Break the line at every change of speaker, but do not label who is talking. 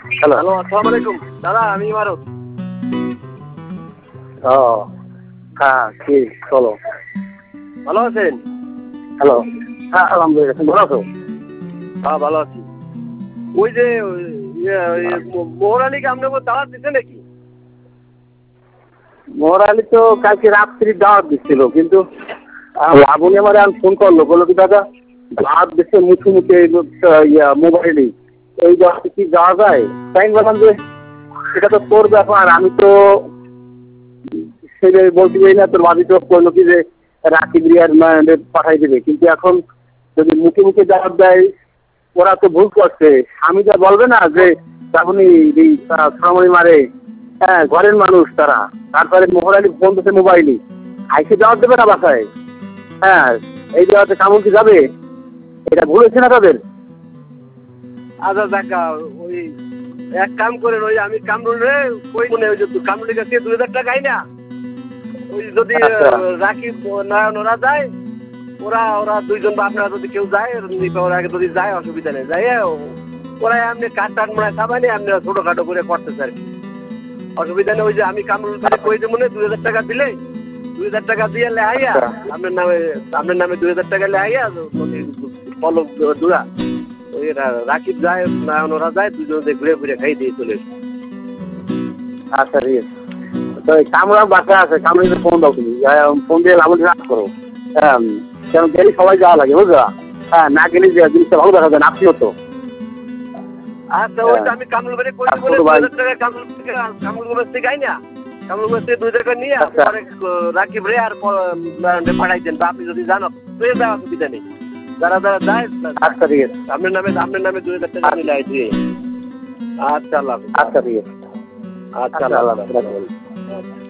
Hello.
Hello, আসসালামু আলাইকুম দাদা, আমি ইমারত।
ও হ্যাঁ, কি বলো।
ভালো আছেন?
হ্যালো। হ্যাঁ, আলহামদুলিল্লাহ। তুমি ভালো আছো?
হ্যাঁ, ভালো আছি। ওই যে মোহর আলীকে আপনাকে দাওয়াত দিচ্ছে নাকি?
মোহর আলী তো কালকে রাত্রি দাওয়াত দিচ্ছিল, কিন্তু লাবণী আমার এখন ফোন করলো, বললো কি দাদা দাওয়াত দিচ্ছে মুখে মুখে মোবাইলেই, এই দাওয়াতে কি যাওয়া যায়? তাই আমি বললাম যে এটা তো তোর ব্যাপার, আমি তো সেটা বলতে পারি না। তোর ভাবি তো করলো কি যে রাকিব রিয়ার পাঠাই দেবে, কিন্তু এখন যদি মুখে মুখে দাওয়াত দেয় ওরা তো ভুল করছে। আমি যা বলবে না যে তখনই শ্রমণী মারে, হ্যাঁ ঘরের মানুষ তারা। তারপরে মোহর আলী ফোন দিচ্ছে মোবাইলে, আইসে দাওয়াত দেবে না বাসায়? হ্যাঁ, এই দাওয়াতে কামড় কি যাবে? এটা ভুল হচ্ছে না তাদের?
আচ্ছা দেখা ওই এক কাম করেন, ওই আমি কামরুল রে কই মনে ওই যে কামরুলের কাছে 2000 টাকা আই না, ওই যদি
আচ্ছা
রাকিব নয়ন ওরা যায়, ওরা ওরা দুইজন বা আপনারা যদি কেউ যায়, ওরা আগে যদি যায় অসুবিধা নেই, যাই ওরা আপনি কাঠ টাট মনে খাবানি, আপনি ছোটোখাটো করে করতেছে আর কি, অসুবিধা নেই। ওই যে আমি কামরুল করে কই যে মনে 2000 টাকা দিলে 2000 টাকা দিয়ে লেহাইয়া আপনার নামে 2000 টাকা লেহাইয়া পলক দূরা ওই রাকিব যায় নয়ন ওরা যায়, দুজন ঘুরে ঘুরে খাই দিয়ে চলে এসে।
আচ্ছা ঠিক আছে। তো কামরা বাসায় আছে, কামড়ে ফোন দাও তুমি, ফোন দিয়ে লাবণী রাগ করো। হ্যাঁ, কেন গেলে সবাই যাওয়া লাগে বুঝলা? হ্যাঁ, না গেলে জিনিসটা ভালো দেখা যায় না, আপনিও তো।
আচ্ছা ওই তো আমি কামরুল করে কই বলে 2000 টাকা কামরুল থেকে আই না, কামরুল থেকে 2000 টাকা নিয়ে রাকিব রে আর পাঠাই দেন, বা আপনি যদি জানো তো যাওয়া অসুবিধা নেই। যারা যারা যায়
আচ্ছা ঠিক আছে।
আপনার নামে 2000 টাকা নিলে দিয়ে। আচ্ছা আল্লাহ।
আচ্ছা ঠিক আছে।
আচ্ছা
আল্লাহ
আল্লাহ।
হাফেজ।